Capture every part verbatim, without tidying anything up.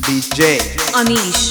DJ Anish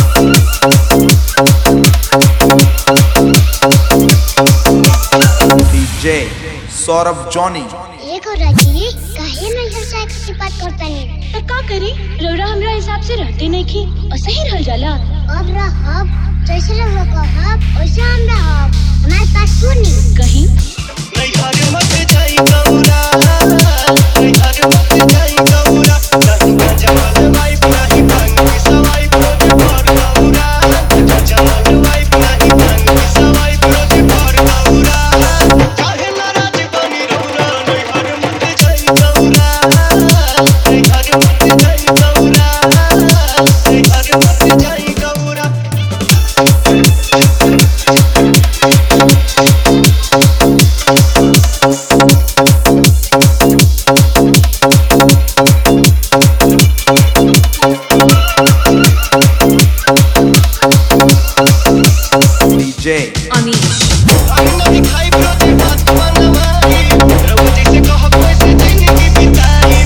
DJ Saurabh Johnny एक और राजी काहे नहीं हंसा किसी बात करता नहीं तो का करी रौरा हमरा हिसाब से रहते नहीं की और सही रह जाला। अब रहब जैसे रहो कहब वैसे हम रहब हमारे पास सुनी कहीं नहीं घर मत जाई गौरा नहीं घर मत जाई गौरा नहीं जमल वाइफ नहीं भांग की सवाई प्रोजे पर गौरा जमल वाइफ नहीं भांग की सवाई प्रोजे पर गौरा काहे नाराज बनी रौरा नहीं घर मत जाई गौरा नहीं घर मत जाई गौरा नहीं घर मत जाई गौरा डीजे अनीश नहीं खाई प्रोजे बात मनवाई रघु जैसे कह कैसे जिंदगी बिताई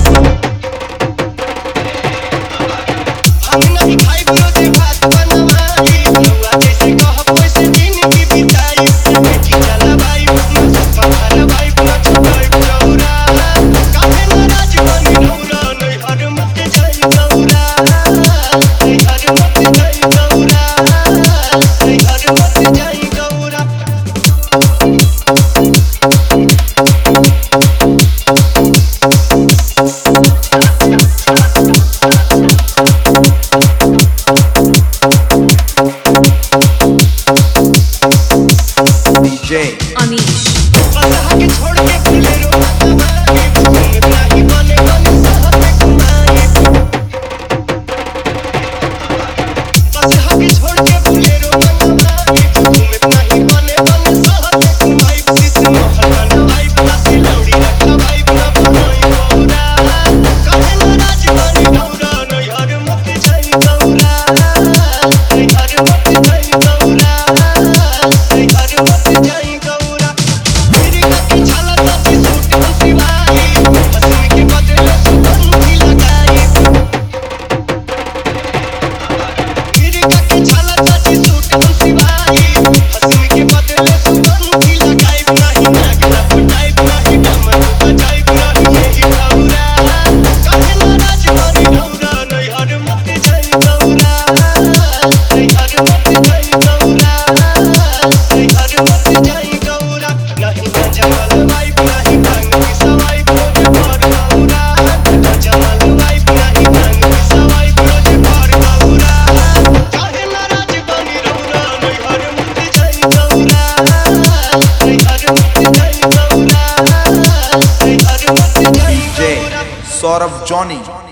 हम नहीं खाई प्रोजे बात मनवाई रघु जैसे कह कैसे जिंदगी बिताई बेटी चला भाई ना पत्थर भाई ना छुपाई चौरा काहे नाराज बनी रौरा नहीं हर मत जाई गौरा नहीं हर मत जाई गौरा नहीं हर मत जाई गौरा डीजे अनीश बसहा के छोड़ के भूले रो हमारी घूमत नहीं बने बने साथ में घुमाई बसहा के छोड़ के भूले रो हमारी घूमत नहीं बने बने साथ में घुमाई सिस मोहन बनवाई बसी लौड़ी रखा भाई बना बनोई गौरा काहे नाराज बनी गौरा नहीं हर मत जाई गौरा नहीं हर मत जाई गौरा नहीं हर मत जाई गौरा मेरी कच्ची छाला ताती सूट हंसी भाई हंसी के बदले सुगंधी लगाई मेरी कच्ची छाला ताती सूट हंसी भाई हंसी के बदले सुगंधी लगाई नहीं नागना फटाई नहीं डमरू बजाई नहीं यही गौरा काहे नाराज बनी गौरा नहीं हर मत जाई गौरा नहीं हर मत जाई गौरा नहीं हर मत जाई गौरा नहीं जमल वाइफ नहीं भांग की सवाई प्रोजे पर गौरा जमल वाइफ नहीं भांग की सवाई प्रोजे पर गौरा काहे नाराज बनी रौरा नहीं हर मत जाई गौरा नहीं हर मत जाई गौरा नहीं हर मत जाई डीजे गौरा सौरभ जॉनी